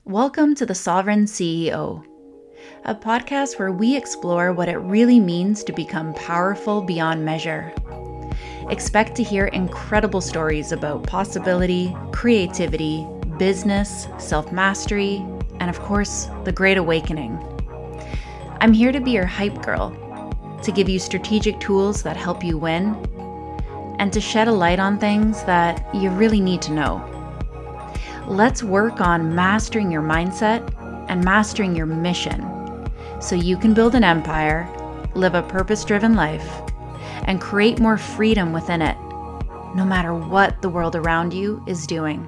Welcome to The Sovereign CEO, a podcast where we explore what it really means to become powerful beyond measure. Expect to hear incredible stories about possibility, creativity, business, self-mastery, and of course, the Great Awakening. I'm here to be your hype girl, to give you strategic tools that help you win, and to shed a light on things that you really need to know. Let's work on mastering your mindset and mastering your mission so you can build an empire, live a purpose-driven life, and create more freedom within it, no matter what the world around you is doing.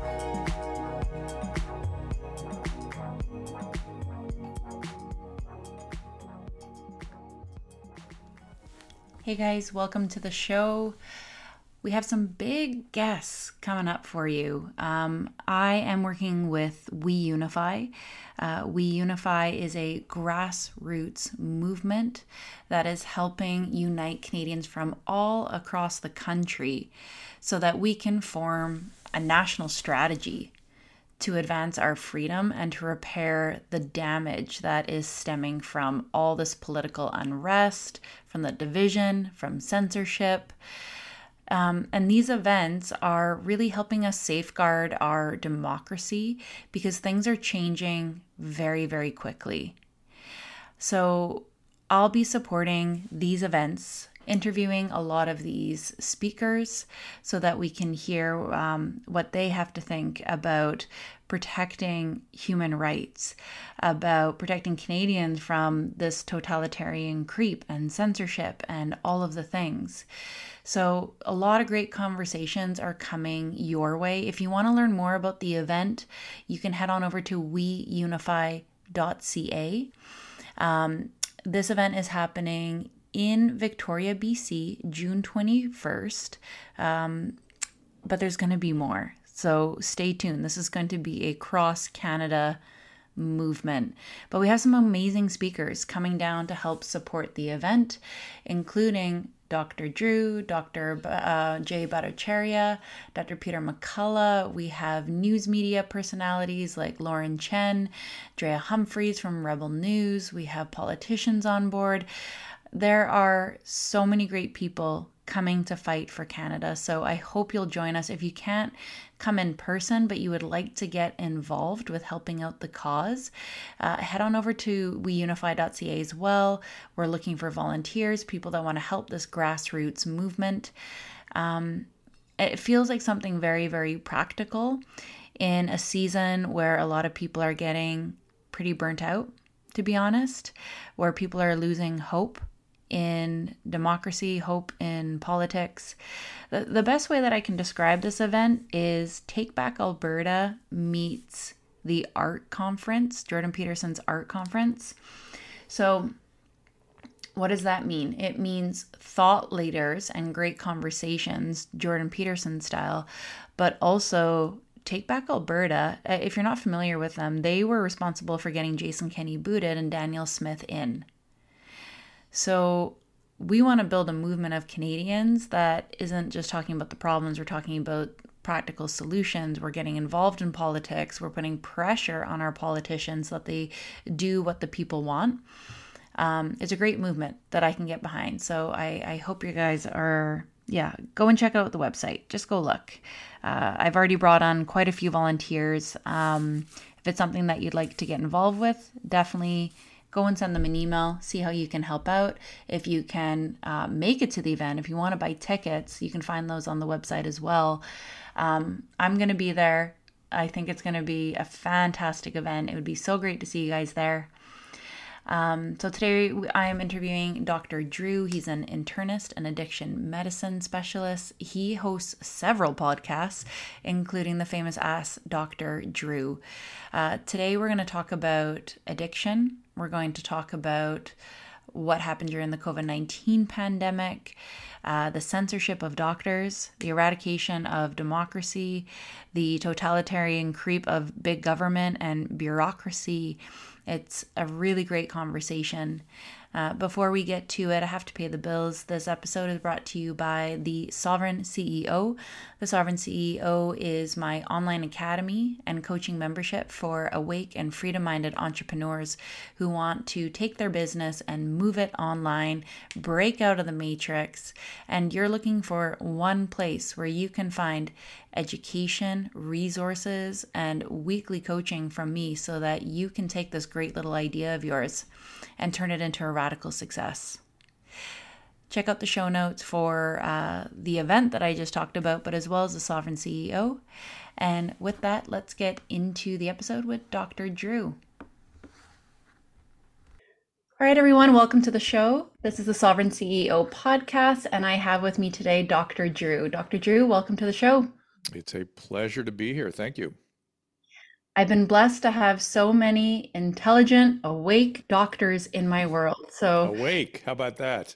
Hey guys, welcome to the show. We have some big guests coming up for you. I am working with We Unify. We Unify is a grassroots movement that is helping unite Canadians from all across the country so that we can form a national strategy to advance our freedom and to repair the damage that is stemming from all this political unrest, from the division, from censorship. And these events are really helping us safeguard our democracy because things are changing very, very quickly. So I'll be supporting these events, interviewing a lot of these speakers so that we can hear what they have to think about protecting human rights, about protecting Canadians from this totalitarian creep and censorship and all of the things. So a lot of great conversations are coming your way. If you want to learn more about the event, you can head on over to weunify.ca. This event is happening in Victoria, BC, June 21st, but there's going to be more. So stay tuned. This is going to be a cross-Canada movement. But we have some amazing speakers coming down to help support the event, including Dr. Drew, Dr. Jay Bhattacharya, Dr. Peter McCullough. We have news media personalities like Lauren Chen, Drea Humphreys from Rebel News. We have politicians on board. There are so many great people coming to fight for Canada. So I hope you'll join us. If you can't come in person, but you would like to get involved with helping out the cause, head on over to weunify.ca as well. We're looking for volunteers, people that want to help this grassroots movement. It feels like something very, very practical in a season where a lot of people are getting pretty burnt out, to be honest, where people are losing hope in democracy, hope in politics. The best way that I can describe this event is Take Back Alberta meets the art conference, Jordan Peterson's art conference. So what does that mean? It means thought leaders and great conversations, Jordan Peterson style, but also Take Back Alberta. If you're not familiar with them, they were responsible for getting Jason Kenney booted and Danielle Smith in. So we want to build a movement of Canadians that isn't just talking about the problems. We're talking about practical solutions. We're getting involved in politics. We're putting pressure on our politicians so that they do what the people want. It's a great movement that I can get behind. So I hope you guys are, go and check out the website. Just go look. I've already brought on quite a few volunteers. If it's something that you'd like to get involved with, definitely go and send them an email, see how you can help out. If you can make it to the event, if you want to buy tickets, you can find those on the website as well. I'm going to be there. I think it's going to be a fantastic event. It would be so great to see you guys there. So today I am interviewing Dr. Drew. He's an internist and addiction medicine specialist. He hosts several podcasts, including the famous Ask Dr. Drew. Today we're going to talk about addiction. We're going to talk about what happened during the COVID-19 pandemic, the censorship of doctors, the eradication of democracy, the totalitarian creep of big government and bureaucracy. It's a really great conversation. Before we get to it, I have to pay the bills. This episode is brought to you by the Sovereign CEO. The Sovereign CEO is my online academy and coaching membership for awake and freedom-minded entrepreneurs who want to take their business and move it online, break out of the matrix, and you're looking for one place where you can find education, resources, and weekly coaching from me so that you can take this great little idea of yours and turn it into a radical success. Check out the show notes for the event that I just talked about, but as well as the Sovereign CEO. And with that, let's get into the episode with Dr. Drew. All right, everyone, welcome to the show. This is the Sovereign CEO podcast, and I have with me today Dr. Drew. Dr. Drew, welcome to the show. It's a pleasure to be here. Thank you. I've been blessed to have so many intelligent, awake doctors in my world. So, Awake, how about that?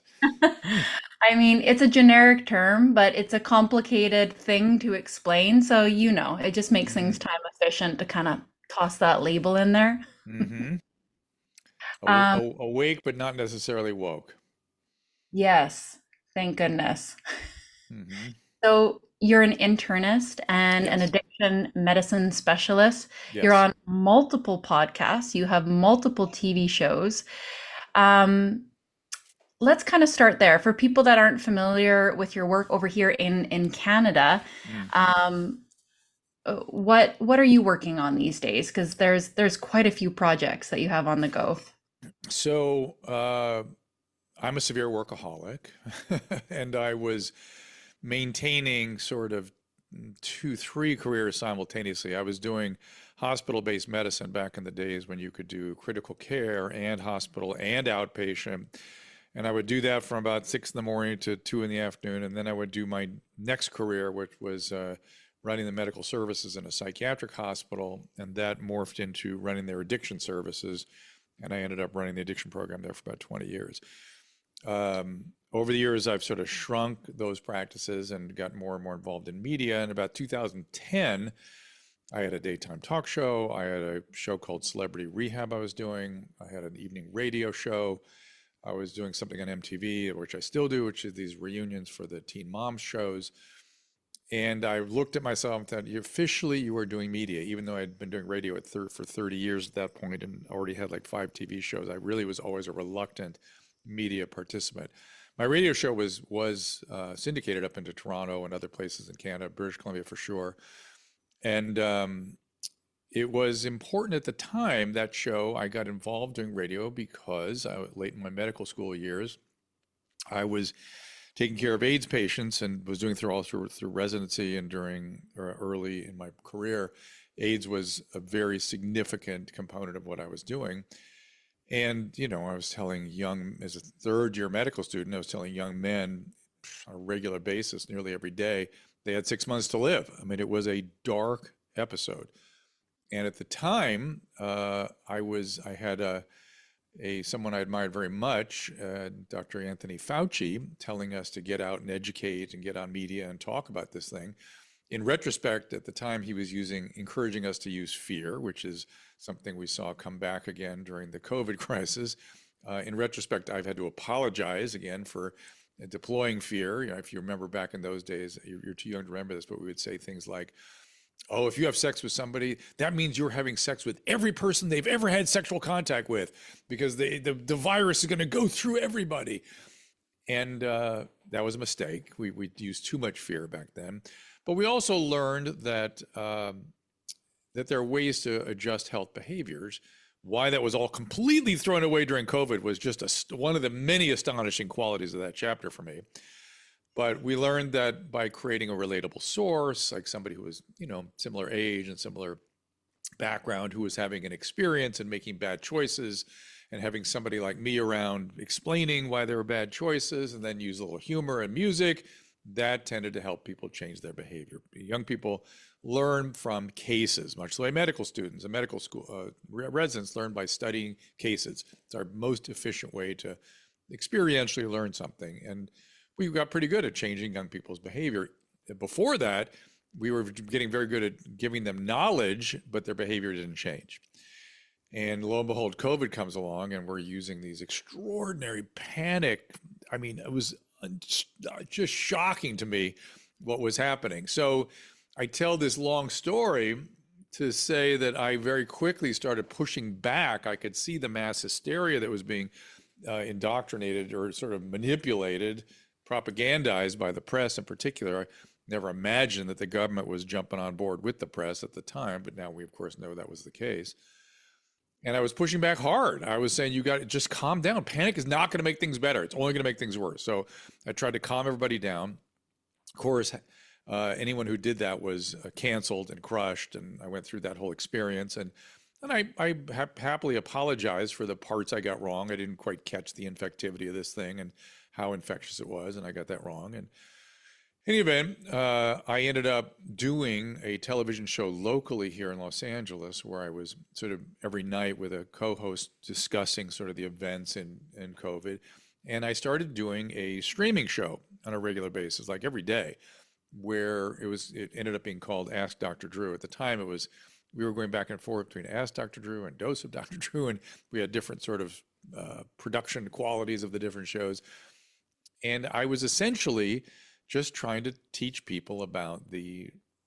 I mean, it's a generic term, but it's a complicated thing to explain. So, it just makes things hmm time efficient to kind of toss that label in there. hmm Um, Awake, but not necessarily woke. yes, thank goodness. hmm So you're an internist and an Yes, addiction medicine specialist. You're yes. on multiple podcasts. You have multiple TV shows. Um, let's kind of start there. For people that aren't familiar with your work over here in Canada, Mm. um, what are you working on these days? Because there's quite a few projects that you have on the go. So, I'm a severe workaholic, and I was maintaining sort of two, three careers simultaneously. I was doing hospital-based medicine back in the days when you could do critical care and hospital and outpatient. And I would do that from about 6 in the morning to 2 in the afternoon. And then I would do my next career, which was running the medical services in a psychiatric hospital. And that morphed into running their addiction services. And I ended up running the addiction program there for about 20 years. Over the years, I've sort of shrunk those practices and got more and more involved in media. In about 2010, I had a daytime talk show. I had a show called Celebrity Rehab I was doing. I had an evening radio show. I was doing something on MTV, which I still do, which is these reunions for the teen mom shows. And I looked at myself and thought, officially, you were doing media, even though I'd been doing radio for 30 years at that point and already had like 5 TV shows. I really was always a reluctant media participant. My radio show was syndicated up into Toronto and other places in Canada, British Columbia for sure. And it was important at the time, that show. I got involved doing radio because late in my medical school years, I was taking care of AIDS patients and was doing through residency and during early in my career. AIDS was a very significant component of what I was doing. And, I was telling as a third year medical student, I was telling young men on a regular basis, nearly every day, they had 6 months to live. I mean, it was a dark episode. And at the time, I had someone I admired very much, Dr. Anthony Fauci, telling us to get out and educate and get on media and talk about this thing. In retrospect, at the time, he was encouraging us to use fear, which is something we saw come back again during the COVID crisis. In retrospect, I've had to apologize again for deploying fear. If you remember back in those days, you're too young to remember this, but we would say things like, oh, if you have sex with somebody, that means you're having sex with every person they've ever had sexual contact with, because the virus is going to go through everybody. And that was a mistake. We used too much fear back then. But we also learned that there are ways to adjust health behaviors. Why that was all completely thrown away during COVID was just one of the many astonishing qualities of that chapter for me. But we learned that by creating a relatable source, like somebody who was, similar age and similar background, who was having an experience and making bad choices, and having somebody like me around explaining why they were bad choices, and then use a little humor and music, that tended to help people change their behavior. Young people learn from cases, much the way medical students and medical school residents learn by studying cases. It's our most efficient way to experientially learn something. And we got pretty good at changing young people's behavior. Before that, we were getting very good at giving them knowledge, but their behavior didn't change. And lo and behold, COVID comes along, and we're using these extraordinary panic. I mean, it was just shocking to me what was happening. So I tell this long story to say that I very quickly started pushing back. I could see the mass hysteria that was being indoctrinated or sort of manipulated, propagandized by the press in particular. I never imagined that the government was jumping on board with the press at the time, but now we, of course, know that was the case. And I was pushing back hard. I was saying, you got to just calm down. Panic is not going to make things better. It's only going to make things worse. So I tried to calm everybody down. Of course, anyone who did that was canceled and crushed. And I went through that whole experience. And I happily apologized for the parts I got wrong. I didn't quite catch the infectivity of this thing and how infectious it was. And I got that wrong. And in any event, I ended up doing a television show locally here in Los Angeles where I was sort of every night with a co-host discussing sort of the events in COVID. And I started doing a streaming show on a regular basis, like every day, where it ended up being called Ask Dr. Drew. At the time, we were going back and forth between Ask Dr. Drew and Dose of Dr. Drew, and we had different sort of production qualities of the different shows. And I was essentially just trying to teach people about the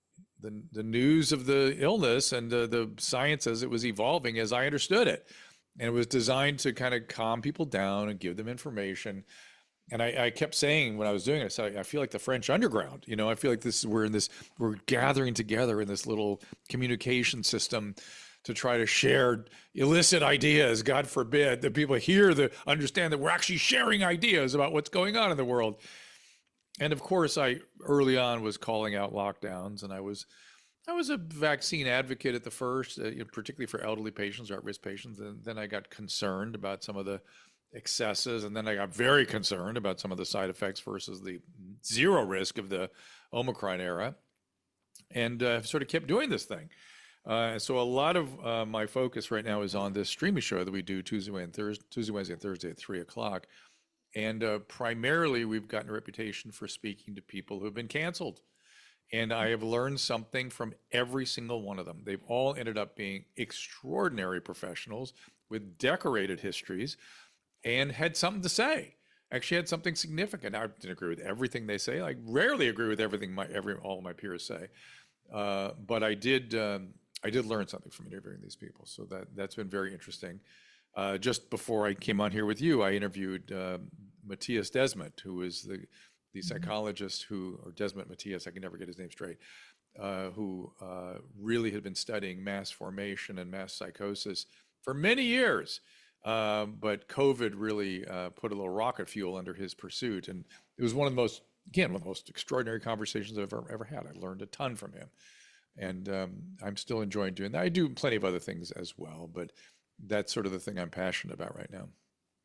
news of the illness and the science as it was evolving as I understood it. And it was designed to kind of calm people down and give them information. And I kept saying when I was doing it, I said, I feel like the French underground. I feel like we're gathering together in this little communication system to try to share illicit ideas. God forbid that people understand that we're actually sharing ideas about what's going on in the world. And of course, I early on was calling out lockdowns, and I was a vaccine advocate at the first, particularly for elderly patients or at-risk patients. And then I got concerned about some of the excesses, and then I got very concerned about some of the side effects versus the zero risk of the Omicron era, and sort of kept doing this thing. So a lot of my focus right now is on this streaming show that we do Tuesday, Wednesday, and Thursday at 3:00. And primarily, we've gotten a reputation for speaking to people who have been canceled. And I have learned something from every single one of them. They've all ended up being extraordinary professionals with decorated histories and had something to say. Actually had something significant. I didn't agree with everything they say. I rarely agree with everything all of my peers say. But I did learn something from interviewing these people. So that's been very interesting. Just before I came on here with you, I interviewed Matthias Desmet, who is the psychologist or Desmet Matthias, I can never get his name straight, who really had been studying mass formation and mass psychosis for many years. But COVID really put a little rocket fuel under his pursuit. And it was one of the most extraordinary conversations I've ever had. I learned a ton from him. And I'm still enjoying doing that. I do plenty of other things as well, but that's sort of the thing I'm passionate about right now.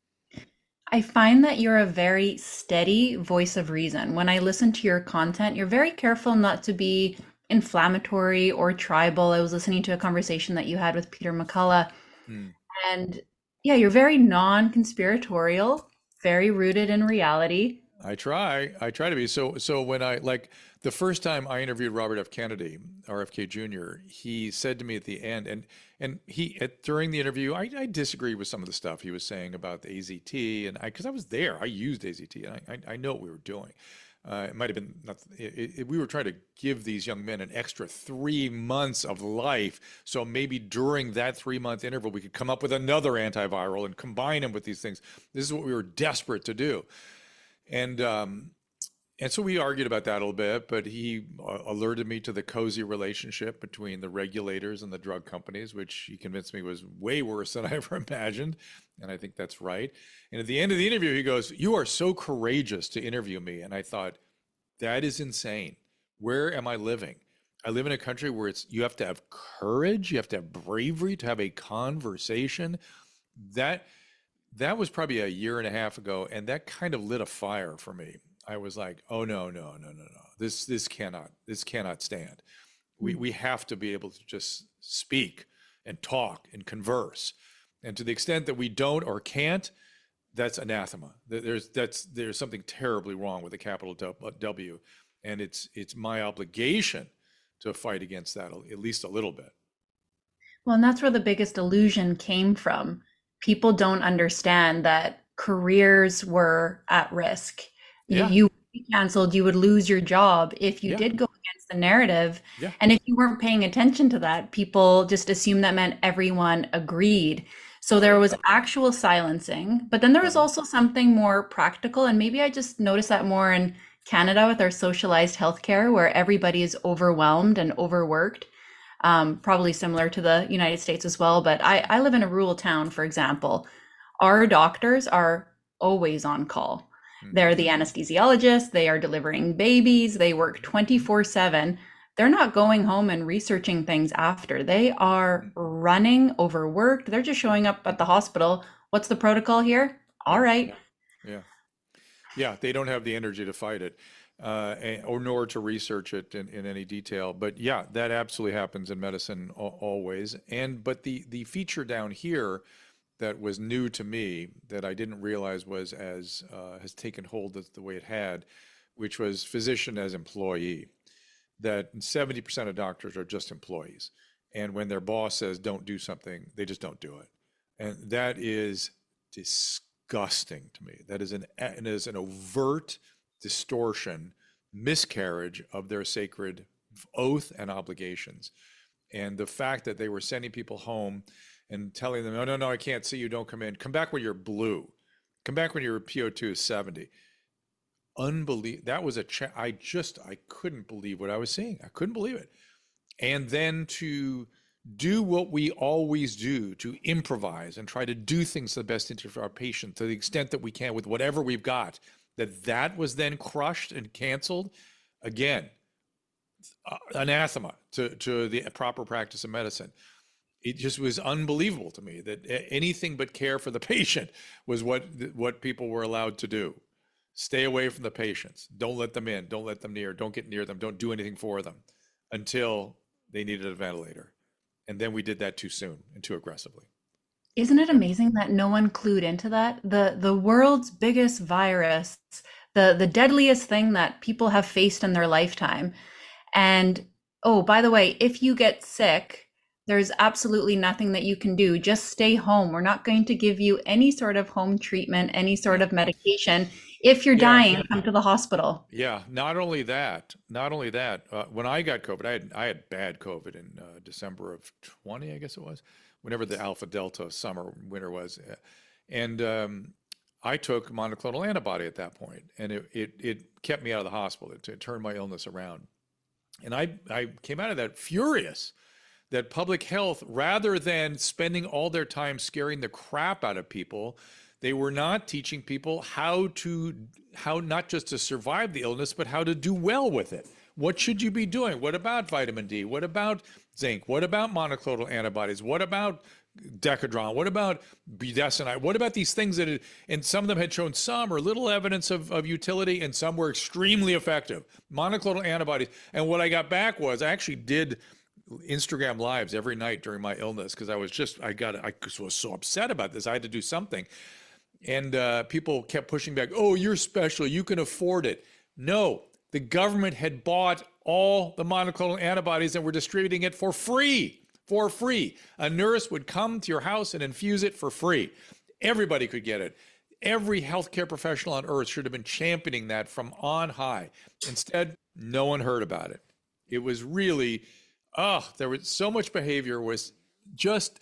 I find that you're a very steady voice of reason. When I listen to your content, you're very careful not to be inflammatory or tribal. I was listening to a conversation that you had with Peter McCullough, and yeah, you're very non-conspiratorial, very rooted in reality. I try to be. So when the first time I interviewed Robert F. Kennedy, RFK Jr., he said to me at the end, and during the interview, I disagreed with some of the stuff he was saying about the AZT, and because I was there, I used AZT, and I know what we were doing. It might have been we were trying to give these young men an extra 3 months of life. So maybe during that 3-month interval, we could come up with another antiviral and combine them with these things. This is what we were desperate to do. And so we argued about that a little bit, but he alerted me to the cozy relationship between the regulators and the drug companies, which he convinced me was way worse than I ever imagined. And I think that's right. And at the end of the interview, he goes, "You are so courageous to interview me." And I thought, that is insane. Where am I living? I live in a country where you have to have courage, you have to have bravery to have a conversation. That was probably a year and a half ago, and that kind of lit a fire for me. I was like, oh no. This cannot stand. We have to be able to just speak and talk and converse. And to the extent that we don't or can't, that's anathema. There's something terribly wrong with a capital W. And it's my obligation to fight against that at least a little bit. Well, and that's where the biggest illusion came from. People don't understand that careers were at risk. Yeah, You would be canceled, you would lose your job if you yeah, did go against the narrative. yeah. And if you weren't paying attention to that, people just assumed that meant everyone agreed. So there was actual silencing, but then there was Uh-huh. also something more practical. And maybe I just noticed that more in Canada with our socialized healthcare, where everybody is overwhelmed and overworked, probably similar to the United States as well. But I live in a rural town, for example. Our doctors are always on call. Hmm. They're the anesthesiologists, they are delivering babies, they work 24/7. They're not going home and researching things after. They are running overworked. They're just showing up at the hospital. What's the protocol here? All Yeah, right. yeah. Yeah, they don't have the energy to fight it, or nor to research it in any detail. But yeah, that absolutely happens in medicine always. And but the feature down here that was new to me that I didn't realize was as has taken hold as the way it had, which was physician as employee. That 70% of doctors are just employees, and when their boss says don't do something, they just don't do it, and that is disgusting to me. That is an overt distortion, miscarriage of their sacred oath and obligations. And the fact that they were sending people home and telling them, "No, no, no, I can't see you. Don't come in. Come back when you're blue. Come back when your PO2 is 70." Unbelievable. That was I couldn't believe what I was seeing. I couldn't believe it. And then to do what we always do, to improvise and try to do things to the best interest of our patient to the extent that we can with whatever we've got, that was then crushed and canceled. Again, anathema to the proper practice of medicine. It just was unbelievable to me that anything but care for the patient was what people were allowed to do. Stay away from the patients. Don't let them in. Don't let them near. Don't get near them. Don't do anything for them until they needed a ventilator. And then we did that too soon and too aggressively. Isn't it Yep. amazing that no one clued into that? The world's biggest virus, the deadliest thing that people have faced in their lifetime. And oh, by the way, if you get sick, there's absolutely nothing that you can do. Just stay home. We're not going to give you any sort of home treatment, any sort Yeah. of medication. If you're Yeah. dying, come to the hospital. Yeah. Not only that, when I got COVID, I had bad COVID in December of 20, I guess it was, whenever the Alpha Delta summer winter was. And I took monoclonal antibody at that point, and it kept me out of the hospital. It turned my illness around. And I came out of that furious that public health, rather than spending all their time scaring the crap out of people, they were not teaching people how not just to survive the illness, but how to do well with it. What should you be doing? What about vitamin D? What about zinc? What about monoclonal antibodies? What about decadron? What about budesonide? What about these things and some of them had shown some or little evidence of utility, and some were extremely effective. Monoclonal antibodies. And what I got back was I actually did Instagram lives every night during my illness because I was so upset about this. I had to do something. And people kept pushing back. Oh, you're special. You can afford it. No, the government had bought all the monoclonal antibodies and were distributing it for free. For free. A nurse would come to your house and infuse it for free. Everybody could get it. Every healthcare professional on earth should have been championing that from on high. Instead, no one heard about it. It was really, there was so much behavior was just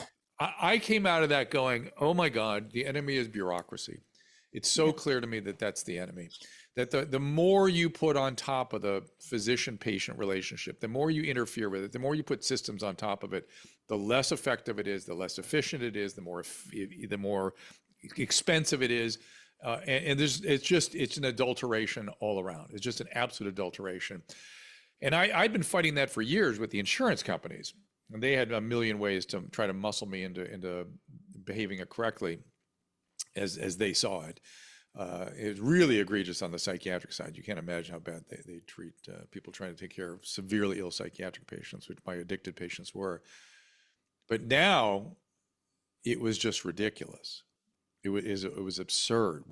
I came out of that going, oh my God, the enemy is bureaucracy. It's so clear to me that that's the enemy. That the more you put on top of the physician patient relationship, the more you interfere with it, the more you put systems on top of it, the less effective it is, the less efficient it is, the more expensive it is. And it's an adulteration all around. It's just an absolute adulteration. And I'd been fighting that for years with the insurance companies. And they had a million ways to try to muscle me into behaving it correctly as they saw it. It was really egregious on the psychiatric side. You can't imagine how bad they treat people trying to take care of severely ill psychiatric patients, which my addicted patients were. But now it was just ridiculous. It was absurd.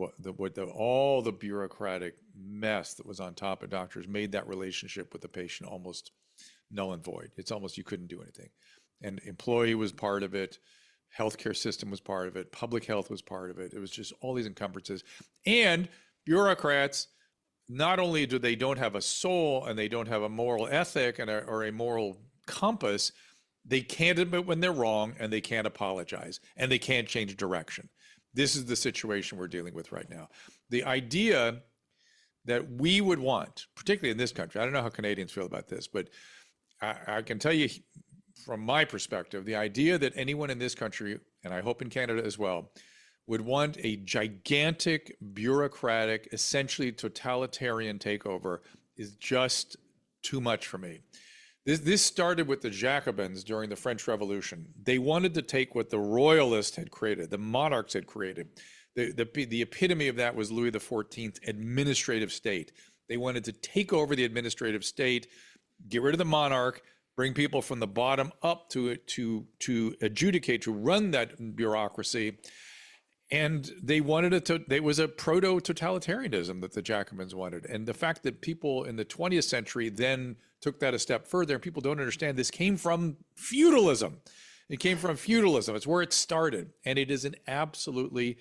All the bureaucratic mess that was on top of doctors made that relationship with the patient almost null and void. It's almost you couldn't do anything. and employee was part of it, healthcare system was part of it, public health was part of it. It was just all these encumbrances. And bureaucrats, not only do they don't have a soul and they don't have a moral ethic or a moral compass, they can't admit when they're wrong, and they can't apologize, and they can't change direction. This is the situation we're dealing with right now. The idea that we would want, particularly in this country, I don't know how Canadians feel about this, but I can tell you from my perspective, the idea that anyone in this country, and I hope in Canada as well, would want a gigantic, bureaucratic, essentially totalitarian takeover is just too much for me. This started with the Jacobins during the French Revolution. They wanted to take what the royalists had created, the monarchs had created. The epitome of that was Louis XIV's administrative state. They wanted to take over the administrative state, get rid of the monarch, bring people from the bottom up to adjudicate, to run that bureaucracy. And they wanted it to, there was a proto-totalitarianism that the Jacobins wanted. And the fact that people in the 20th century then took that a step further, and people don't understand this came from feudalism. It came from feudalism. It's where it started. And it is an absolutely,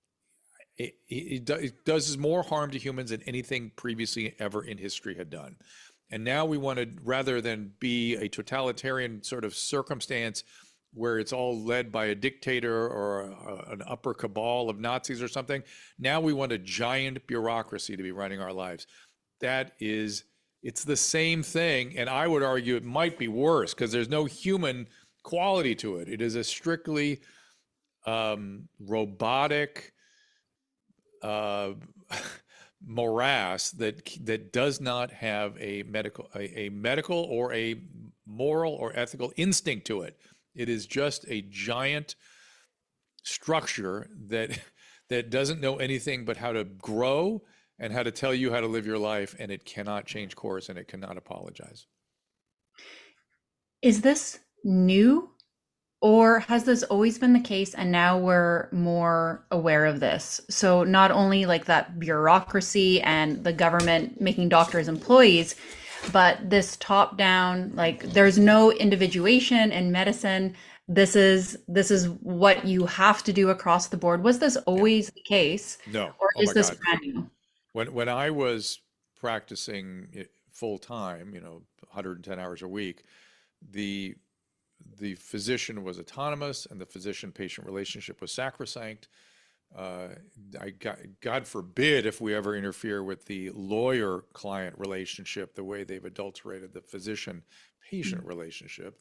it does more harm to humans than anything previously ever in history had done. And now we want to, rather than be a totalitarian sort of circumstance where it's all led by a dictator or an upper cabal of Nazis or something, now we want a giant bureaucracy to be running our lives. That is, it's the same thing. And I would argue it might be worse because there's no human quality to it. It is a strictly robotic morass that does not have a medical or a moral or ethical instinct to it. It is just a giant structure that doesn't know anything but how to grow and how to tell you how to live your life, and it cannot change course and it cannot apologize. Is this new, or has this always been the case and now we're more aware of this? So not only like that bureaucracy and the government making doctors employees, but this top down, like there's no individuation in medicine. This is what you have to do across the board. Was this always the case? No. Or Oh is my this God. brand new? When I was practicing full time, 110 hours a week, the physician was autonomous and the physician-patient relationship was sacrosanct. God forbid if we ever interfere with the lawyer-client relationship the way they've adulterated the physician-patient relationship.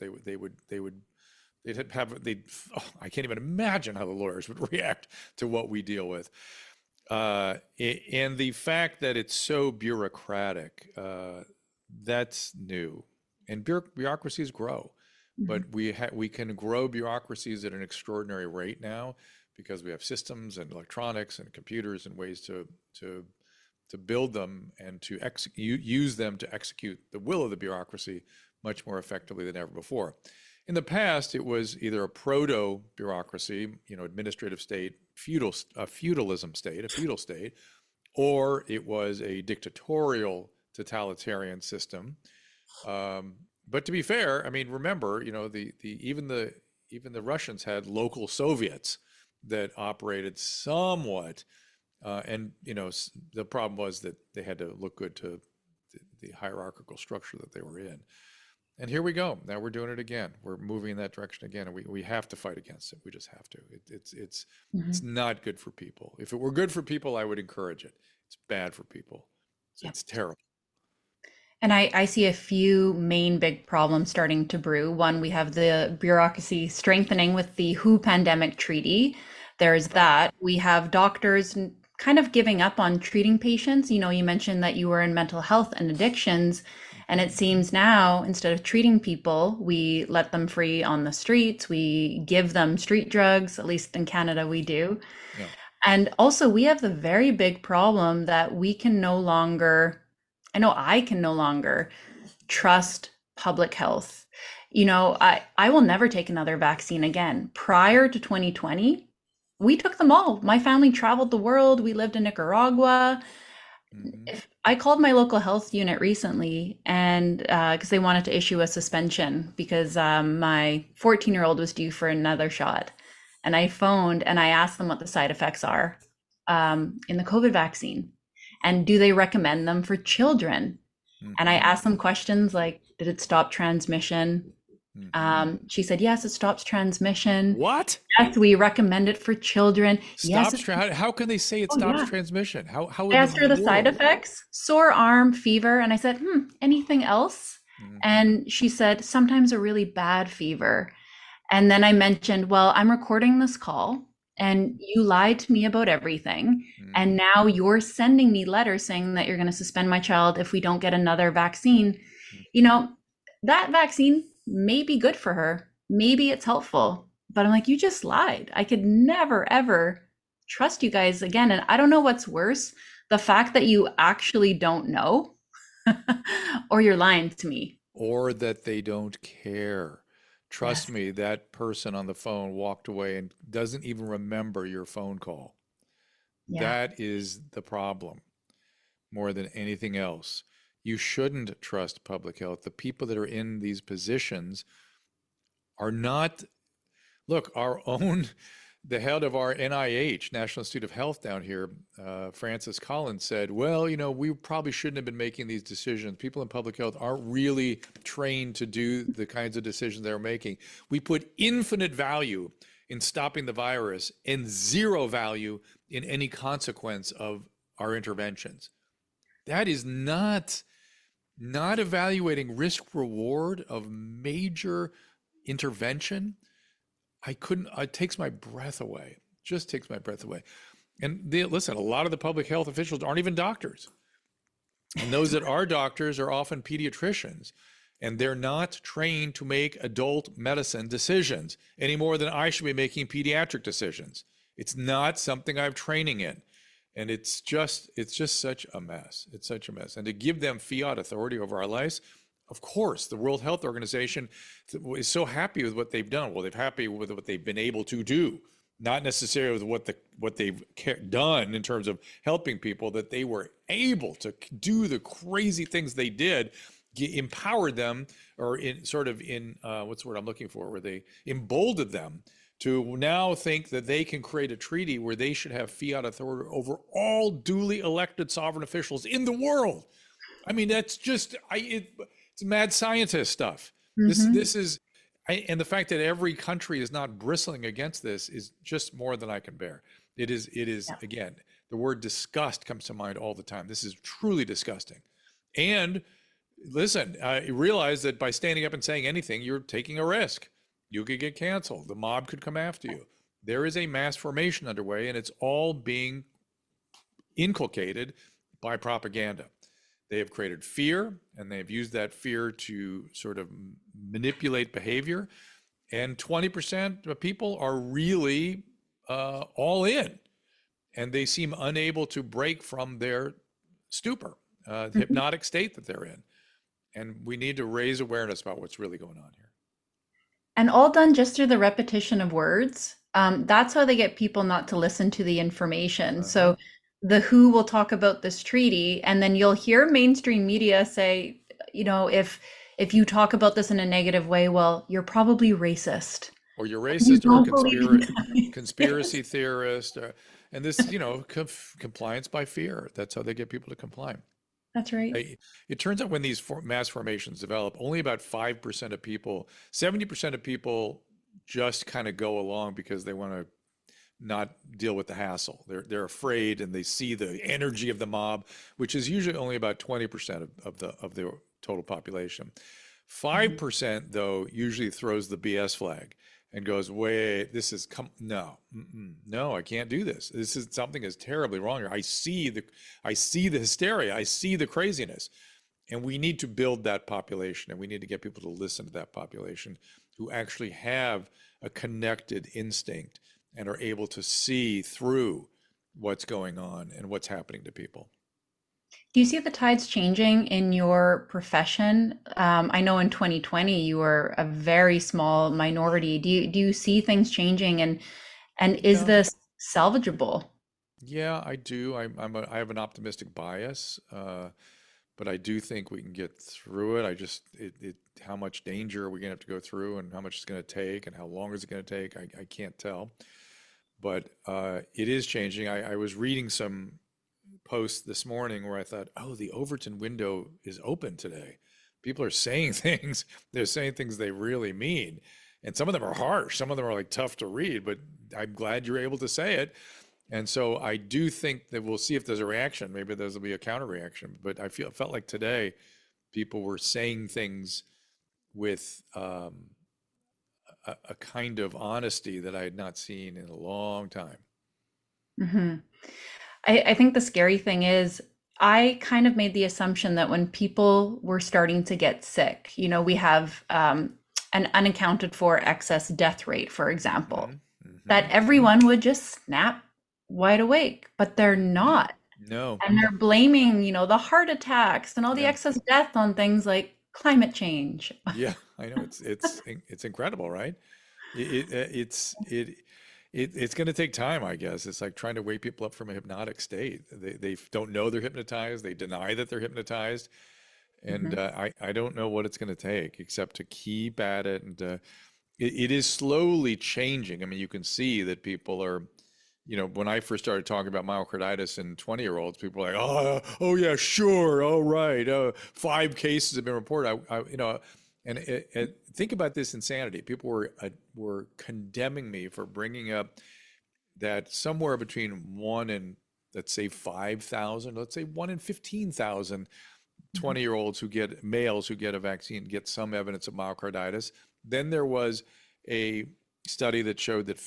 I can't even imagine how the lawyers would react to what we deal with. And the fact that it's so bureaucratic, that's new. And bureaucracies grow, but we can grow bureaucracies at an extraordinary rate now because we have systems and electronics and computers and ways to build them and to use them to execute the will of the bureaucracy much more effectively than ever before. In the past, it was either a proto-bureaucracy, administrative state, a feudal state, or it was a dictatorial totalitarian system. But to be fair, I mean, remember, even the Russians had local Soviets that operated somewhat, and the problem was that they had to look good to the hierarchical structure that they were in. And here we go. Now we're doing it again. We're moving in that direction again, and we have to fight against it. We just have to. It's not good for people. If it were good for people, I would encourage it. It's bad for people. It's terrible. And I see a few main big problems starting to brew. One, we have the bureaucracy strengthening with the WHO pandemic treaty. There's that. We have doctors kind of giving up on treating patients. You mentioned that you were in mental health and addictions. And it seems now, instead of treating people, we let them free on the streets. We give them street drugs, at least in Canada, we do. Yeah. And also, we have the very big problem that we can no longer, I know I can no longer trust public health. I will never take another vaccine again. Prior to 2020, we took them all. My family traveled the world. We lived in Nicaragua. Hmm. If I called my local health unit recently and because they wanted to issue a suspension because my 14-year-old was due for another shot. And I phoned and I asked them what the side effects are in the COVID vaccine. And do they recommend them for children? And I Hmm. asked them questions like, did it stop transmission? Hmm. She said, yes, it stops transmission. What? Yes, we recommend it for children. Yes, Stops? How can they say it oh stops yeah. transmission? How I in the asked her the side world? effects, sore arm, fever, and I said, anything else? Hmm. And she said, sometimes a really bad fever. And then I mentioned, well, I'm recording this call and you lied to me about everything. And Hmm. now you're sending me letters saying that you're going to suspend my child if we don't get another vaccine. You know, that vaccine may be good for her. Maybe it's helpful. But I'm like, you just lied. I could never, ever trust you guys again. And I don't know what's worse, the fact that you actually don't know or you're lying to me. Or that they don't care. Trust Yes. me, that person on the phone walked away and doesn't even remember your phone call. Yeah. That is the problem more than anything else. You shouldn't trust public health. The people that are in these positions are not, look, our own, the head of our NIH, National Institute of Health down here, Francis Collins said, well, we probably shouldn't have been making these decisions. People in public health aren't really trained to do the kinds of decisions they're making. We put infinite value in stopping the virus and zero value in any consequence of our interventions. That is not evaluating risk reward of major intervention. I couldn't, it takes my breath away. Just takes my breath away. And listen, a lot of the public health officials aren't even doctors. And those that are doctors are often pediatricians. And they're not trained to make adult medicine decisions any more than I should be making pediatric decisions. It's not something I have training in. And it's just such a mess. It's such a mess. And to give them fiat authority over our lives, of course, the World Health Organization is so happy with what they've done. Well, they're happy with what they've been able to do, not necessarily with what they've done in terms of helping people. That they were able to do the crazy things they did, empowered them, or in sort of in what's the word I'm looking for, where they emboldened them to now think that they can create a treaty where they should have fiat authority over all duly elected sovereign officials in the world. I mean, that's just it's mad scientist stuff. This Hmm. this is, and the fact that every country is not bristling against this is just more than I can bear. It is Yeah. again, the word disgust comes to mind all the time. This is truly disgusting. And listen, realize that by standing up and saying anything, you're taking a risk. You could get canceled. The mob could come after you. There is a mass formation underway, and it's all being inculcated by propaganda. They have created fear, and they've used that fear to sort of manipulate behavior. And 20% of people are really all in, and they seem unable to break from their stupor, Hmm. hypnotic state that they're in. And we need to raise awareness about what's really going on here. And all done just through the repetition of words. That's how they get people not to listen to the information. Uh-huh. So the WHO will talk about this treaty, and then you'll hear mainstream media say, if you talk about this in a negative way, well, you're probably racist. Or you're And you racist or don't believe in that. Yes, conspiracy theorist. And this, compliance by fear. That's how they get people to comply. that's right. It turns out when these mass formations develop, only about 5% of people, 70% of people just kind of go along because they want to not deal with the hassle. They're afraid and they see the energy of the mob, which is usually only about 20% of the total population. Mhm. 5% though usually throws the BS flag and goes, wait, no, no, I can't do this. This is something is terribly wrong here. I see the hysteria. I see the craziness. And we need to build that population, and we need to get people to listen to that population who actually have a connected instinct and are able to see through what's going on and what's happening to people. Do you see the tides changing in your profession? I know in 2020 you were a very small minority. Do you see things changing and is Yeah. this salvageable? Yeah, I do. I have an optimistic bias, but I do think we can get through it. How much danger are we going to have to go through, and how much it's going to take, and how long is it going to take? I can't tell. But it is changing. I was reading some posts this morning where I thought, oh, the Overton window is open today. People are saying things. They're saying things they really mean, and some of them are harsh. Some of them are like tough to read. But I'm glad you're able to say it. And so I do think that we'll see if there's a reaction. Maybe there'll be a counter reaction. But felt like today people were saying things with a kind of honesty that I had not seen in a long time. Hmm. I think the scary thing is, I kind of made the assumption that when people were starting to get sick, we have an unaccounted for excess death rate, for example, Hmm. that Hmm. everyone would just snap wide awake, but they're not. No. And they're blaming, the heart attacks and all the Yeah. excess death on things like climate change. Yeah. I know it's incredible, right? It, it it's it, it's going to take time, I guess. It's like trying to wake people up from a hypnotic state. They don't know they're hypnotized. They deny that they're hypnotized, and Mhm. I don't know what it's going to take except to keep at it. And it is slowly changing. I mean, you can see that people are. When I first started talking about myocarditis in 20-year-olds, people were like, oh yeah, sure, all right, 5 cases have been reported. And think about this insanity. People were condemning me for bringing up that somewhere between one and, let's say, 5,000, let's say 1 in 15,000 Mhm. 20-year-olds males who get a vaccine get some evidence of myocarditis. Then there was a study that showed that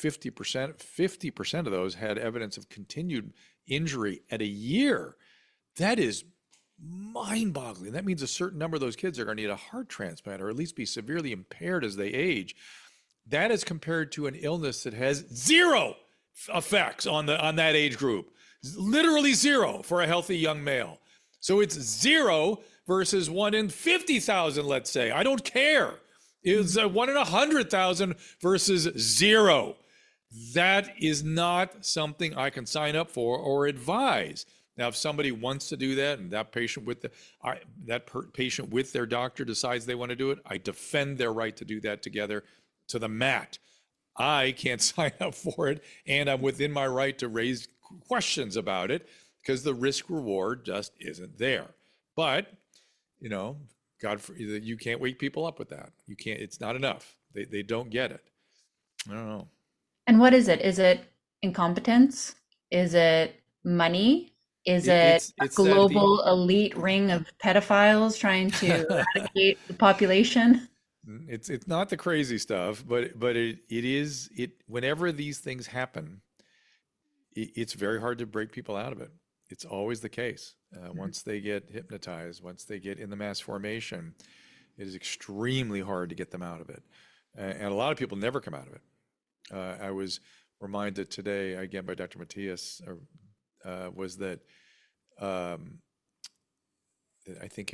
50% of those had evidence of continued injury at a year. That is mind-boggling. That means a certain number of those kids are going to need a heart transplant or at least be severely impaired as they age. That is compared to an illness that has zero effects on that age group. Literally zero for a healthy young male. So it's zero versus 1 in 50,000, let's say. I don't care. It's 1 in 100,000 versus zero. That is not something I can sign up for or advise. Now, if somebody wants to do that, and patient with their doctor decides they want to do it, I defend their right to do that together to the mat. I can't sign up for it, and I'm within my right to raise questions about it because the risk reward just isn't there. But you know, you can't wake people up with that. You can't. It's not enough. They don't get it. I don't know. And what is it? Is it incompetence? Is it money? Is It, it it's a it's that the global elite ring of pedophiles trying to eradicate the population? it's not the crazy stuff, but it is it. Whenever these things happen, it's very hard to break people out of it. It's always the case. Once they get hypnotized, once they get in the mass formation, it is extremely hard to get them out of it. And a lot of people never come out of it. I was reminded today, again, by Dr. Matthias, was that um, I think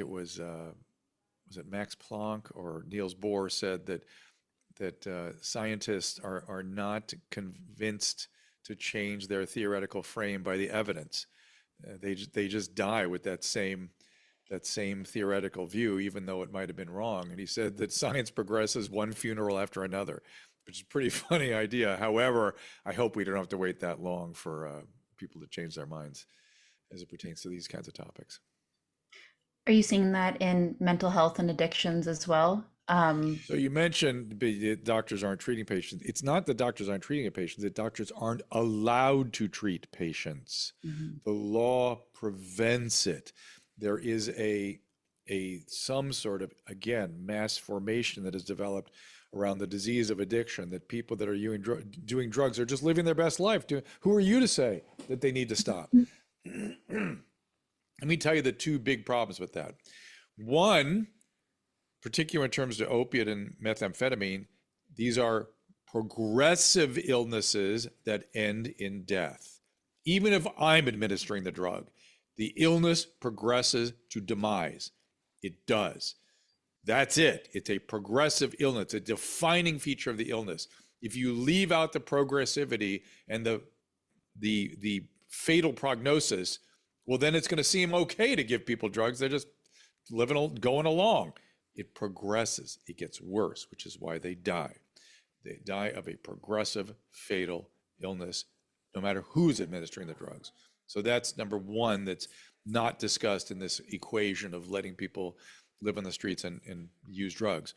was it Max Planck or Niels Bohr said that scientists are not convinced to change their theoretical frame by the evidence. They just die with that same theoretical view, even though it might have been wrong. And he said that science progresses one funeral after another, which is a pretty funny idea. However, I hope we don't have to wait that long for people to change their minds as it pertains to these kinds of topics. Are you seeing that in mental health and addictions as well? So you mentioned doctors aren't treating patients. It's not that doctors aren't treating a patient, that doctors aren't allowed to treat patients. Mhm. The law prevents it. There is a some sort of, again, mass formation that has developed around the disease of addiction, that people that are doing drugs are just living their best life. Who are you to say that they need to stop? Let me tell you the two big problems with that. One, particularly in terms of opiate and methamphetamine, these are progressive illnesses that end in death. Even if I'm administering the drug, the illness progresses to demise. It does. That's it. It's a progressive illness, a defining feature of the illness. If you leave out the progressivity and the fatal prognosis, well, then it's going to seem okay to give people drugs. They're just going along. It progresses. It gets worse, which is why they die. They die of a progressive, fatal illness, no matter who's administering the drugs. So that's number one that's not discussed in this equation of letting people live on the streets and use drugs.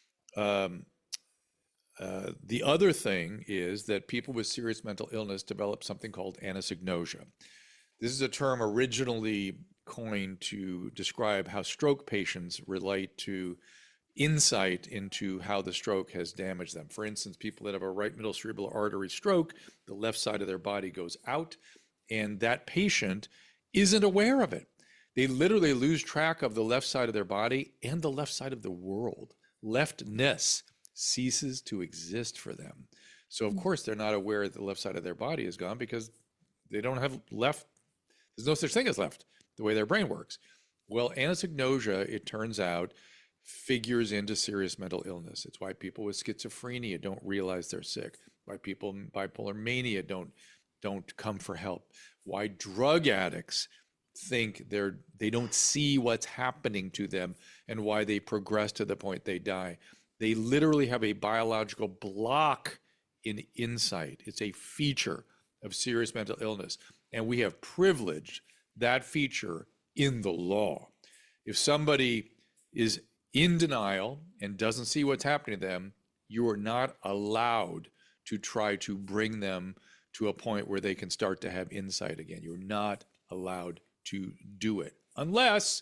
The other thing is that people with serious mental illness develop something called anosognosia. This is a term originally coined to describe how stroke patients relate to insight into how the stroke has damaged them. For instance, people that have a right middle cerebral artery stroke, the left side of their body goes out, and that patient isn't aware of it. They literally lose track of the left side of their body and the left side of the world. Leftness ceases to exist for them. So of course they're not aware that the left side of their body is gone because they don't have left. There's no such thing as left, the way their brain works. Well, anosognosia, it turns out, figures into serious mental illness. It's why people with schizophrenia don't realize they're sick. Why people in bipolar mania don't come for help. Why drug addicts think they don't see what's happening to them, and why they progress to the point they die. They literally have a biological block in insight. It's a feature of serious mental illness, and we have privileged that feature in the law. If somebody is in denial and doesn't see what's happening to them, you are not allowed to try to bring them to a point where they can start to have insight again. You're not allowed to do it unless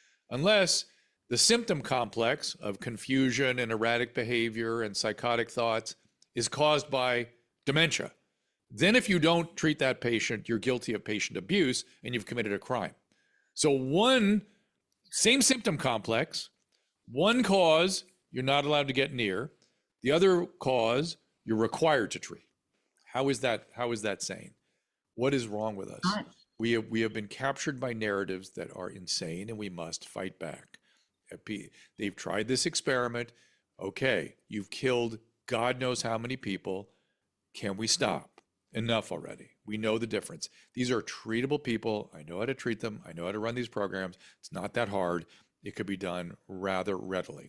the symptom complex of confusion and erratic behavior and psychotic thoughts is caused by dementia. Then if you don't treat that patient, you're guilty of patient abuse and you've committed a crime. So one same symptom complex, one cause you're not allowed to get near, the other cause you're required to treat. How is that sane? What is wrong with us? We have been captured by narratives that are insane, and we must fight back. They've tried this experiment. Okay, you've killed God knows how many people. Can we stop? Enough already. We know the difference. These are treatable people. I know how to treat them. I know how to run these programs. It's not that hard. It could be done rather readily.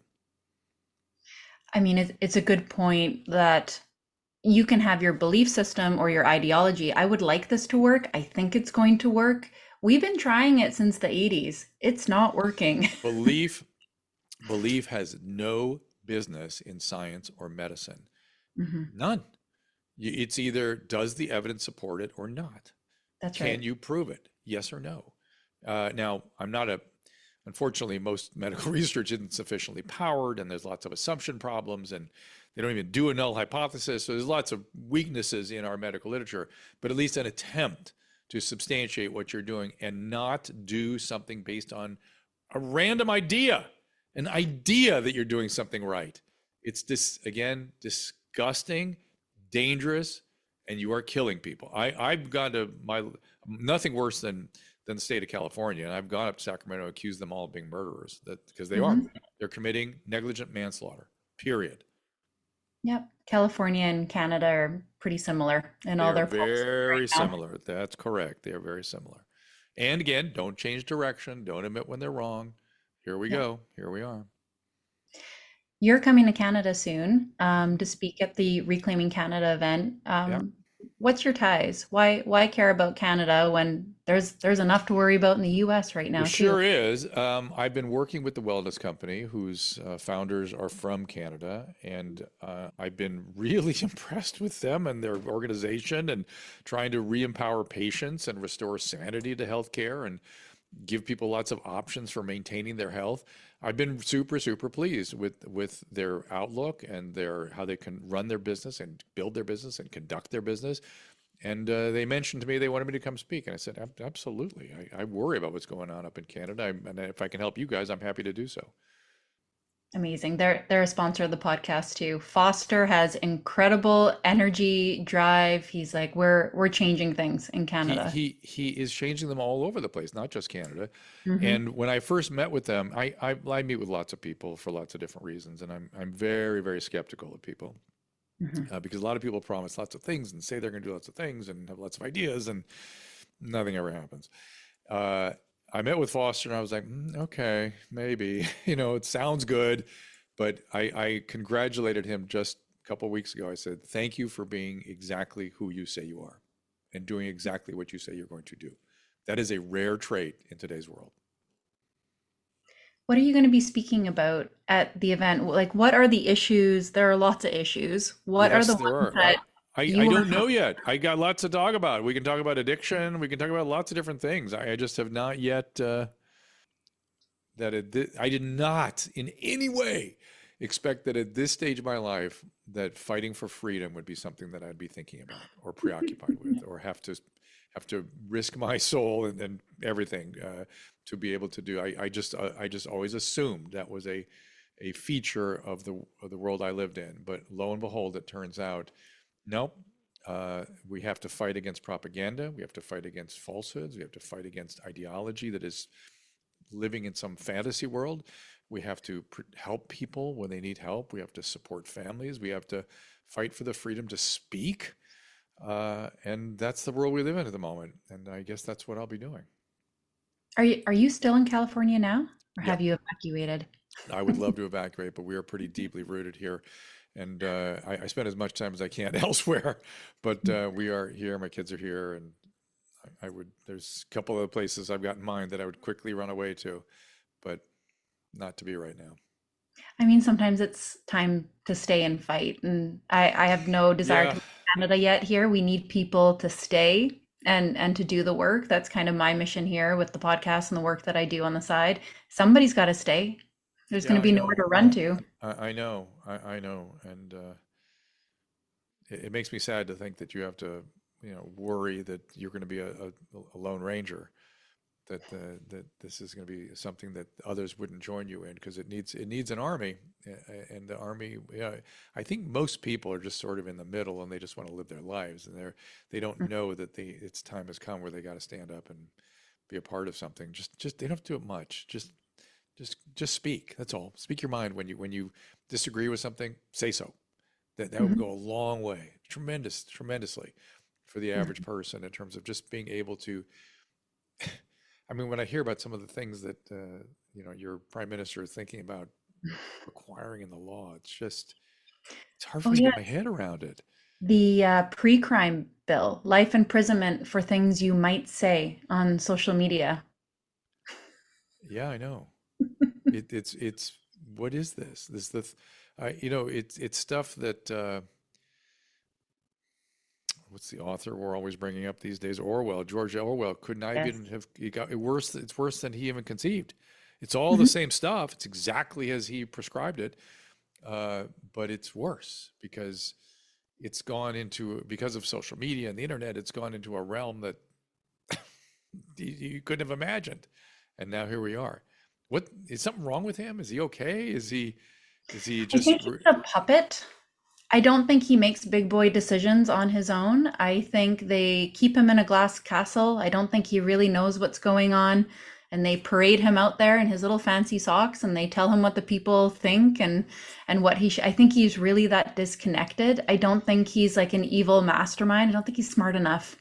I mean, it's a good point that you can have your belief system or your ideology. I would like this to work. I think it's going to work. We've been trying it since the 80s. It's not working. Belief has no business in science or medicine. Mm-hmm. None. It's either does the evidence support it or not. That's right. Can you prove it? Yes or no? Now, unfortunately, most medical research isn't sufficiently powered, and there's lots of assumption problems, and they don't even do a null hypothesis. So there's lots of weaknesses in our medical literature, but at least an attempt to substantiate what you're doing and not do something based on a random idea, an idea that you're doing something right. It's disgusting, dangerous, and you are killing people. I've gone to nothing worse than the state of California, and I've gone up to Sacramento and accused them all of being murderers, because they are. They're committing negligent manslaughter, period. Yep. California and Canada are pretty similar in all their policies very similar. That's correct. They are very similar. And again, don't change direction. Don't admit when they're wrong. Here we go. Here we are. You're coming to Canada soon to speak at the Reclaiming Canada event. What's your ties? Why care about Canada when there's enough to worry about in the U.S. right now? There sure is. I've been working with the Wellness Company, whose founders are from Canada, and I've been really impressed with them and their organization, and trying to re-empower patients and restore sanity to healthcare and give people lots of options for maintaining their health. I've been super, super pleased with their outlook and how they can run their business and build their business and conduct their business. And they mentioned to me they wanted me to come speak. And I said, absolutely. I worry about what's going on up in Canada. And if I can help you guys, I'm happy to do so. Amazing. They're a sponsor of the podcast too. Foster has incredible energy, drive. He's like, we're changing things in Canada. He is changing them all over the place, not just Canada. And when I first met with them, I meet with lots of people for lots of different reasons, and I'm very, very skeptical of people because a lot of people promise lots of things and say they're going to do lots of things and have lots of ideas, and Nothing ever happens. Uh, I met with Foster and I was like, okay, maybe, it sounds good. But I congratulated him just a couple of weeks ago. I said, thank you for being exactly who you say you are and doing exactly what you say you're going to do. That is a rare trait in today's world. What are you going to be speaking about at the event? Like, what are the issues? There are lots of issues. What are Yes, the there ones are. that I you are don't know yet. I got lots to talk about. We can talk about addiction. We can talk about lots of different things. I just have not yet I did not in any way expect that at this stage of my life that fighting for freedom would be something that I'd be thinking about or preoccupied with or have to risk my soul and everything to be able to do. I just always assumed that was a feature of the world I lived in. But lo and behold, it turns out, nope. We have to fight against propaganda. We have to fight against falsehoods. We have to fight against ideology that is living in some fantasy world. We have to help people when they need help. We have to support families. We have to fight for the freedom to speak. And that's the world we live in at the moment. And I guess that's what I'll be doing. are you still in California now, or Yeah, have you evacuated? I would love to evacuate, but we are pretty deeply rooted here. And I spend as much time as I can elsewhere, but we are here. My kids are here, and there's a couple of places I've got in mind that I would quickly run away to, but not to be right now. I mean, sometimes it's time to stay and fight, and I have no desire Yeah, to leave Canada yet here. We need people to stay and to do the work. That's kind of my mission here with the podcast and the work that I do on the side. Somebody's got to stay. There's yeah, going to I be nowhere know. to run to. I know. I know. And it makes me sad to think that you have to, worry that you're going to be a lone ranger, that this is going to be something that others wouldn't join you in because it needs an army, and the army. Yeah, I think most people are just sort of in the middle and they just want to live their lives and they don't know that its time has come where they got to stand up and be a part of something. Just they don't have to do it much. Just speak. That's all. Speak your mind when you disagree with something. Say so. That would Mhm. go a long way, tremendously, for the average person in terms of just being able to. I mean, when I hear about some of the things that your prime minister is thinking about requiring in the law, it's hard for Oh me to yeah, get my head around it. the pre-crime bill, life imprisonment for things you might say on social media. Yeah, I know. It's what is this? It's stuff that. What's the author we're always bringing up these days? Orwell, George Orwell. Could not Yes. even have he got it worse. It's worse than he even conceived. It's all the Mhm. same stuff. It's exactly as he prescribed it, but it's worse because of social media and the internet. It's gone into a realm that you couldn't have imagined, and now here we are. What is something wrong with him? Is he okay? Is he I just? think he's a puppet. I don't think he makes big boy decisions on his own. I think they keep him in a glass castle. I don't think he really knows what's going on. And they parade him out there in his little fancy socks and they tell him what the people think and what I think he's really that disconnected. I don't think he's like an evil mastermind. I don't think he's smart enough.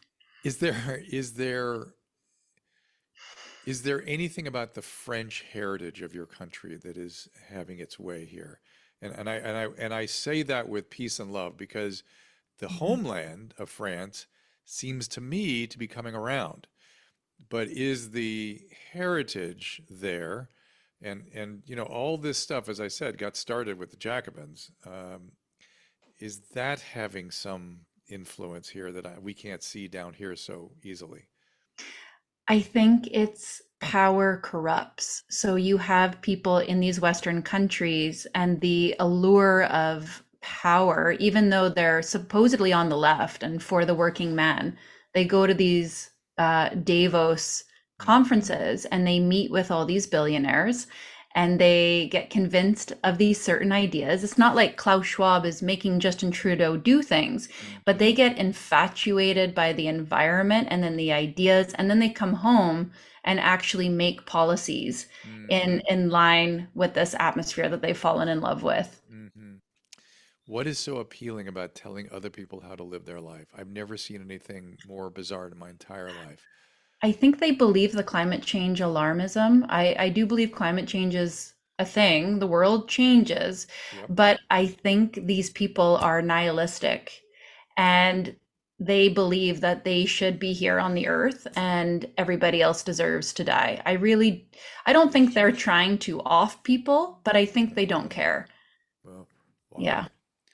Is there anything about the French heritage of your country that is having its way here? And I say that with peace and love because the Mhm. homeland of France seems to me to be coming around. But is the heritage there? And all this stuff, as I said, got started with the Jacobins. Is that having some influence here that we can't see down here so easily? I think it's power corrupts. So you have people in these Western countries and the allure of power, even though they're supposedly on the left and for the working man, they go to these Davos Hmm. conferences and they meet with all these billionaires and they get convinced of these certain ideas. It's not like Klaus Schwab is making Justin Trudeau do things, but they Hmm. get infatuated by the environment and then the ideas, and then they come home and actually make policies Hmm. in line with this atmosphere that they've fallen in love with. Hmm. What is so appealing about telling other people how to live their life? I've never seen anything more bizarre in my entire life. I think they believe the climate change alarmism. I do believe climate change is a thing. The world changes, Yep. but I think these people are nihilistic and they believe that they should be here on the earth and everybody else deserves to die. I don't think they're trying to off people, but I think they don't care. Well, wow. Yeah.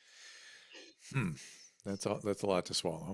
Hmm. That's a lot to swallow.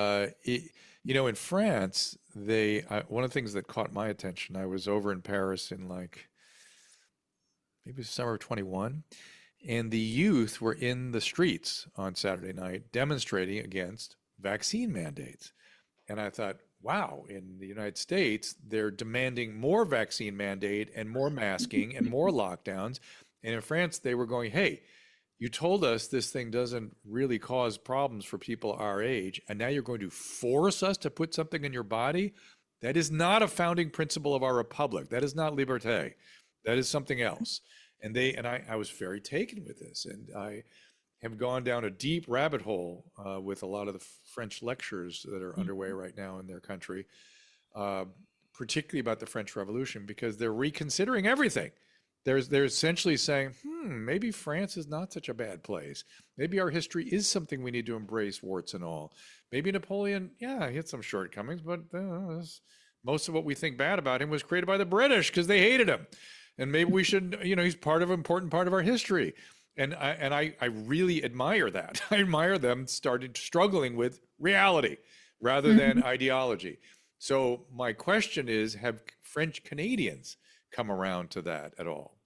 In France, one of the things that caught my attention, I was over in Paris in like maybe summer of 21, and the youth were in the streets on Saturday night demonstrating against vaccine mandates. And I thought, wow, in the United States, they're demanding more vaccine mandate and more masking and more lockdowns. And in France, they were going, hey, you told us this thing doesn't really cause problems for people our age, and now you're going to force us to put something in your body? That is not a founding principle of our republic. That is not liberté. That is something else. And I was very taken with this, and I have gone down a deep rabbit hole with a lot of the French lectures that are underway right now in their country, uh, particularly about the French Revolution, because they're reconsidering everything. They're essentially saying, maybe France is not such a bad place. Maybe our history is something we need to embrace, warts and all. Maybe Napoleon, yeah, he had some shortcomings, but most of what we think bad about him was created by the British because they hated him. And maybe we should, he's part of an important part of our history. And I really admire that. I admire them started struggling with reality rather than Mhm. ideology. So my question is, have French Canadians come around to that at all?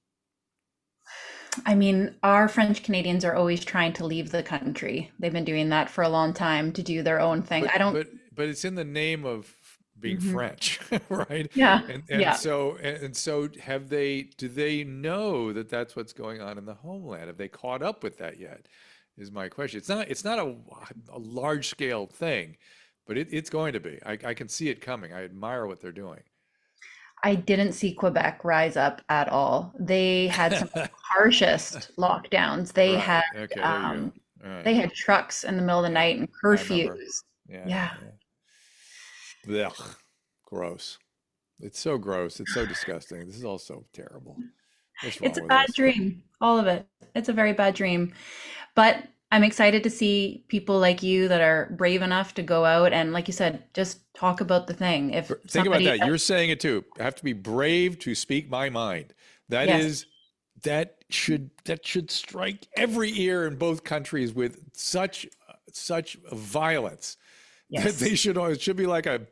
I mean, our French Canadians are always trying to leave the country. They've been doing that for a long time to do their own thing. But I don't. but but it's in the name of being Mhm. French, right? Yeah, And yeah. so have they, do they know that that's what's going on in the homeland? Have they caught up with that yet? Is my question. It's not a large scale thing, but it's going to be. I can see it coming. I admire what they're doing. I didn't see Quebec rise up at all. They had some of the harshest lockdowns. Right. Okay, there you go. Um, All they right. had trucks in the middle of the Yeah. night and I remember. curfews. Yeah, Yeah, yeah, yeah. Ugh, gross. It's so gross. It's so disgusting. This is all so terrible. What's it's wrong a with bad us? dream, all of it. It's a very bad dream. But I'm excited to see people like you that are brave enough to go out and, like you said, just talk about the thing. If Think about somebody, that. You're saying it too. I have to be brave to speak my mind. That yes, is, that should strike every ear in both countries with such violence that yes, it should be like a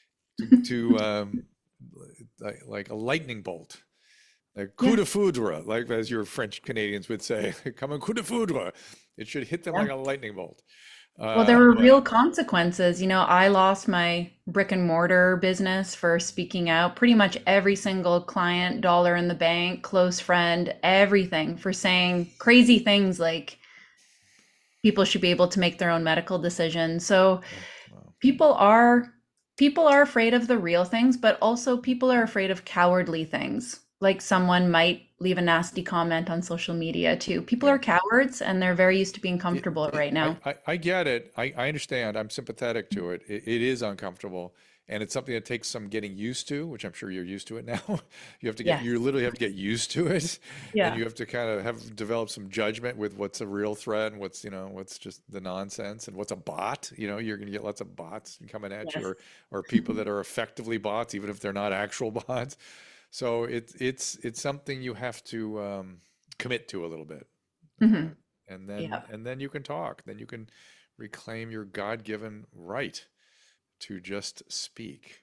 to like a lightning bolt. Like coup yeah. de foudre, like as your French Canadians would say, come un coup de foudre. It should hit them Yeah. like a lightning bolt. Well, there were But real consequences. I lost my brick and mortar business for speaking out. Pretty much every single client, dollar in the bank, close friend, everything for saying crazy things like people should be able to make their own medical decisions. So well, people are people are afraid of the real things, but also people are afraid of cowardly things. Like someone might leave a nasty comment on social media too. People yeah. are cowards and they're very used to being It, comfortable right I, now. I, I get it. I understand. I'm sympathetic to it. It is uncomfortable, and it's something that takes some getting used to, which I'm sure you're used to it now. Yes. You literally have to get used to it, and Yeah. you have to kind of have develop some judgment with what's a real threat and what's just the nonsense and what's a bot. You're going to get lots of bots coming at you, Yes. or people that are effectively bots, even if they're not actual bots. So it's something you have to commit to a little bit. Uh, Hmm. and then Yeah. and then you can talk. Then you can reclaim your God-given right to just speak.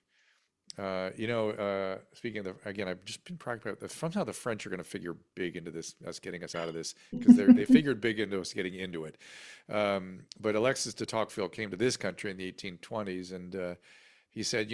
Speaking of again, I've just been practicing about this. Somehow the French are going to figure big into this, us getting us out of this, because they figured big into us getting into it. But Alexis de Tocqueville came to this country in the 1820s, and he said,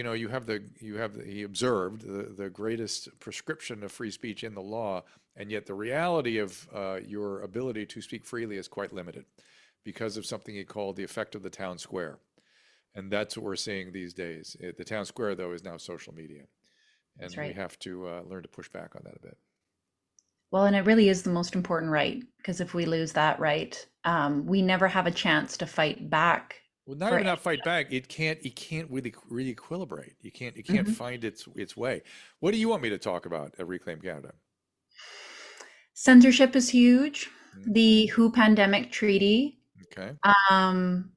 he observed the greatest prescription of free speech in the law, and yet the reality of your ability to speak freely is quite limited because of something he called the effect of the town square. And that's what we're seeing these days. The town square, though, is now social media. That's And we right. have to learn to push back on that a bit. Well, and it really is the most important right, because if we lose that right, we never have a chance to fight back Well, not for even not fight back. It can't really equilibrate. It can't Mhm. find its way. What do you want me to talk about at Reclaim Canada? Censorship is huge. Hmm? The WHO pandemic treaty. Okay. Um,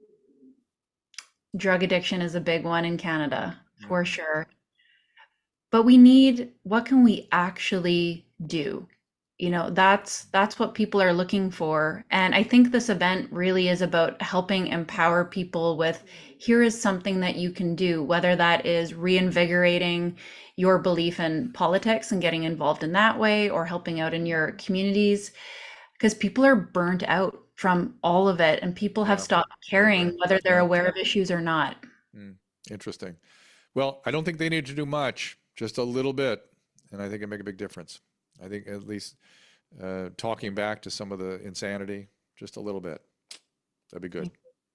Drug addiction is a big one in Canada for Hmm. sure. But we need, what can we actually do? That's what people are looking for. And I think this event really is about helping empower people with, here is something that you can do, whether that is reinvigorating your belief in politics and getting involved in that way, or helping out in your communities, because people are burnt out from all of it and people have Yeah, stopped I agree. caring whether they're Yeah. aware of issues or not. Hmm. Interesting. Well, I don't think they need to do much, just a little bit, and I think it make a big difference. I think at least talking back to some of the insanity, just a little bit, that'd be good.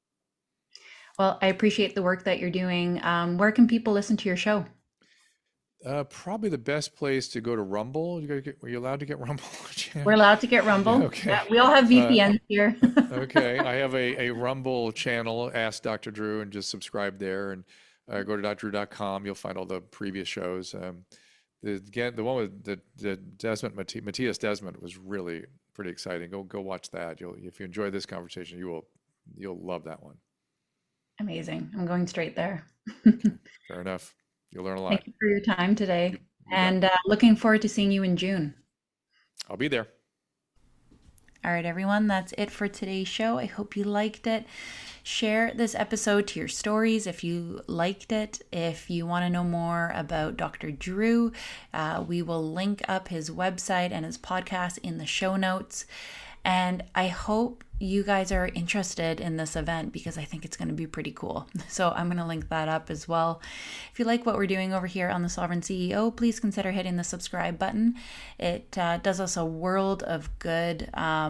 Well, I appreciate the work that you're doing. Where can people listen to your show? Probably the best place to go to Rumble. Were you allowed to get Rumble We're channel? allowed to get Yeah, Rumble. okay. Yeah, we all have Uh, VPNs here. okay, I have a Rumble channel, Ask Dr. Drew, and just subscribe there and go to drdrew.com. You'll find all the previous shows. The one with the Matthias Desmond was really pretty exciting. Go watch that. If you enjoy this conversation, you'll love that one. Amazing. I'm going straight there. Okay, fair enough. You'll learn a lot. Thank you for your time today. You bet. And looking forward to seeing you in June. I'll be there. All right, everyone, that's it for today's show. I hope you liked it. Share this episode to your stories if you liked it. If you want to know more about Dr. Drew, we will link up his website and his podcast in the show notes. And I hope you guys are interested in this event because I think it's going to be pretty cool. So I'm going to link that up as well. If you like what we're doing over here on The Sovereign CEO, please consider hitting the subscribe button. It does us a world of good.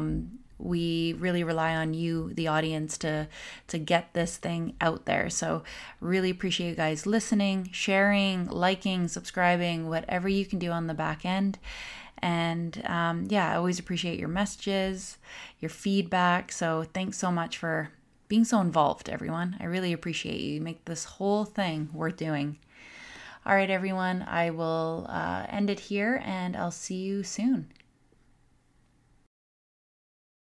We really rely on you, the audience, to get this thing out there. So really appreciate you guys listening, sharing, liking, subscribing, whatever you can do on the back end. And yeah, I always appreciate your messages, your feedback. So thanks so much for being so involved, everyone. I really appreciate you. You make this whole thing worth doing. All right, everyone, I will end it here and I'll see you soon.